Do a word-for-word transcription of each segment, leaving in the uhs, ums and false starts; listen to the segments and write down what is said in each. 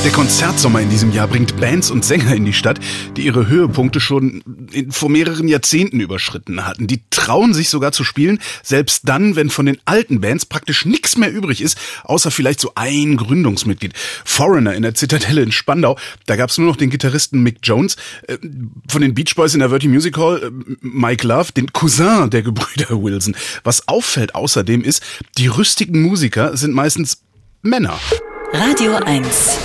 Der Konzertsommer in diesem Jahr bringt Bands und Sänger in die Stadt, die ihre Höhepunkte schon in, vor mehreren Jahrzehnten überschritten hatten. Die trauen sich sogar zu spielen, selbst dann, wenn von den alten Bands praktisch nichts mehr übrig ist, außer vielleicht so ein Gründungsmitglied. Foreigner in der Zitadelle in Spandau, da gab's nur noch den Gitarristen Mick Jones, äh, von den Beach Boys in der Verdi Music Hall äh, Mike Love, den Cousin der Gebrüder Wilson. Was auffällt außerdem ist, die rüstigen Musiker sind meistens Männer. Radio eins.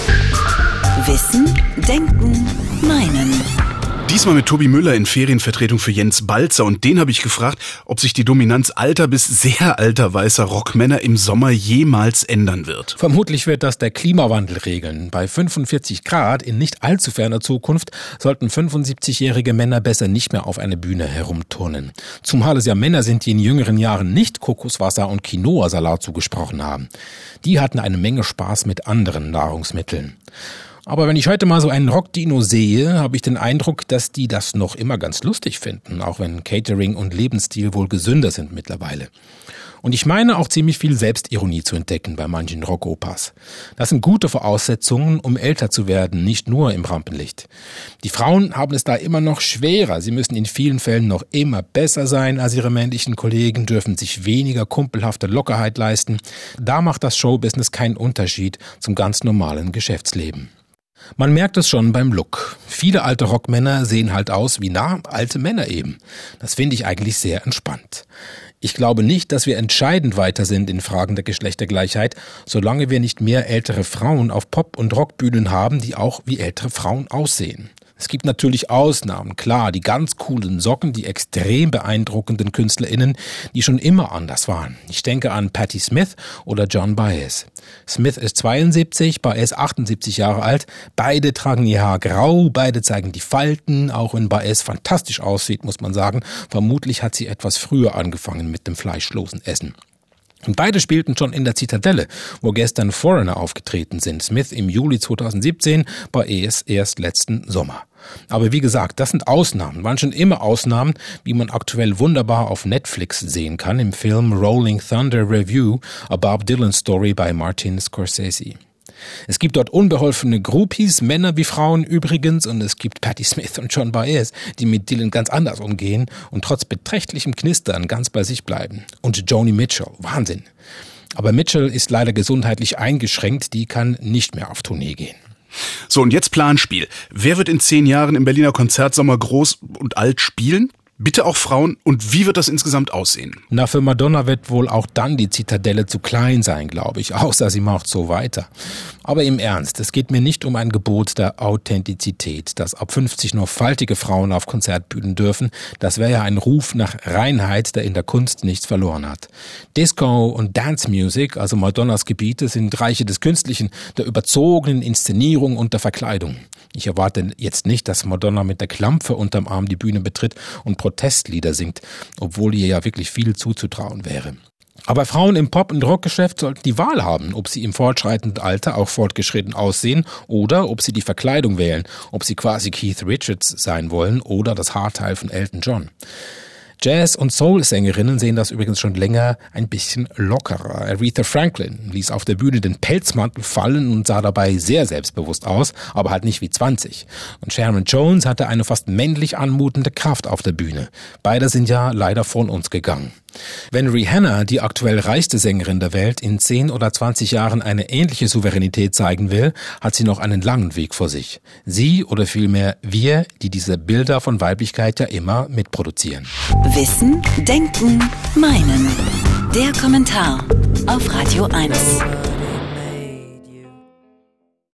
Wissen, Denken, Meinen. Diesmal mit Tobi Müller in Ferienvertretung für Jens Balzer. Und den habe ich gefragt, ob sich die Dominanz alter bis sehr alter weißer Rockmänner im Sommer jemals ändern wird. Vermutlich wird das der Klimawandel regeln. Bei fünfundvierzig Grad in nicht allzu ferner Zukunft sollten fünfundsiebzigjährige Männer besser nicht mehr auf einer Bühne herumturnen. Zumal es ja Männer sind, die in jüngeren Jahren nicht Kokoswasser und Quinoa-Salat zugesprochen haben. Die hatten eine Menge Spaß mit anderen Nahrungsmitteln. Aber wenn ich heute mal so einen Rockdino sehe, habe ich den Eindruck, dass die das noch immer ganz lustig finden, auch wenn Catering und Lebensstil wohl gesünder sind mittlerweile. Und ich meine auch ziemlich viel Selbstironie zu entdecken bei manchen Rockopas. Das sind gute Voraussetzungen, um älter zu werden, nicht nur im Rampenlicht. Die Frauen haben es da immer noch schwerer. Sie müssen in vielen Fällen noch immer besser sein als ihre männlichen Kollegen, dürfen sich weniger kumpelhafte Lockerheit leisten. Da macht das Showbusiness keinen Unterschied zum ganz normalen Geschäftsleben. Man merkt es schon beim Look. Viele alte Rockmänner sehen halt aus wie, na, alte Männer eben. Das finde ich eigentlich sehr entspannt. Ich glaube nicht, dass wir entscheidend weiter sind in Fragen der Geschlechtergleichheit, solange wir nicht mehr ältere Frauen auf Pop- und Rockbühnen haben, die auch wie ältere Frauen aussehen. Es gibt natürlich Ausnahmen, klar, die ganz coolen Socken, die extrem beeindruckenden KünstlerInnen, die schon immer anders waren. Ich denke an Patti Smith oder Joan Baez. Smith ist zweiundsiebzig, Baez achtundsiebzig Jahre alt. Beide tragen ihr Haar grau, beide zeigen die Falten, auch wenn Baez fantastisch aussieht, muss man sagen. Vermutlich hat sie etwas früher angefangen mit dem fleischlosen Essen. Und beide spielten schon in der Zitadelle, wo gestern Foreigner aufgetreten sind. Smith im Juli zweitausendsiebzehn, Baez erst letzten Sommer. Aber wie gesagt, das sind Ausnahmen, waren schon immer Ausnahmen, wie man aktuell wunderbar auf Netflix sehen kann im Film Rolling Thunder Review, A Bob Dylan Story bei Martin Scorsese. Es gibt dort unbeholfene Groupies, Männer wie Frauen übrigens, und es gibt Patti Smith und Joan Baez, die mit Dylan ganz anders umgehen und trotz beträchtlichem Knistern ganz bei sich bleiben. Und Joni Mitchell, Wahnsinn. Aber Mitchell ist leider gesundheitlich eingeschränkt, die kann nicht mehr auf Tournee gehen. So, und jetzt Planspiel. Wer wird in zehn Jahren im Berliner Konzertsommer groß und alt spielen? Bitte auch Frauen. Und wie wird das insgesamt aussehen? Na, für Madonna wird wohl auch dann die Zitadelle zu klein sein, glaube ich, außer sie macht so weiter. Aber im Ernst, es geht mir nicht um ein Gebot der Authentizität, dass ab fünfzig nur faltige Frauen auf Konzertbühnen dürfen. Das wäre ja ein Ruf nach Reinheit, der in der Kunst nichts verloren hat. Disco und Dance Music, also Madonnas Gebiete, sind Reiche des Künstlichen, der überzogenen Inszenierung und der Verkleidung. Ich erwarte jetzt nicht, dass Madonna mit der Klampfe unterm Arm die Bühne betritt und Protestlieder singt, obwohl ihr ja wirklich viel zuzutrauen wäre. Aber Frauen im Pop- und Rockgeschäft sollten die Wahl haben, ob sie im fortschreitenden Alter auch fortgeschritten aussehen oder ob sie die Verkleidung wählen, ob sie quasi Keith Richards sein wollen oder das Haarteil von Elton John. Jazz- und Soul-Sängerinnen sehen das übrigens schon länger ein bisschen lockerer. Aretha Franklin ließ auf der Bühne den Pelzmantel fallen und sah dabei sehr selbstbewusst aus, aber halt nicht wie zwanzig. Und Sharon Jones hatte eine fast männlich anmutende Kraft auf der Bühne. Beide sind ja leider von uns gegangen. Wenn Rihanna, die aktuell reichste Sängerin der Welt, in zehn oder zwanzig Jahren eine ähnliche Souveränität zeigen will, hat sie noch einen langen Weg vor sich. Sie oder vielmehr wir, die diese Bilder von Weiblichkeit ja immer mitproduzieren. Wissen, Denken, Meinen. Der Kommentar auf Radio eins.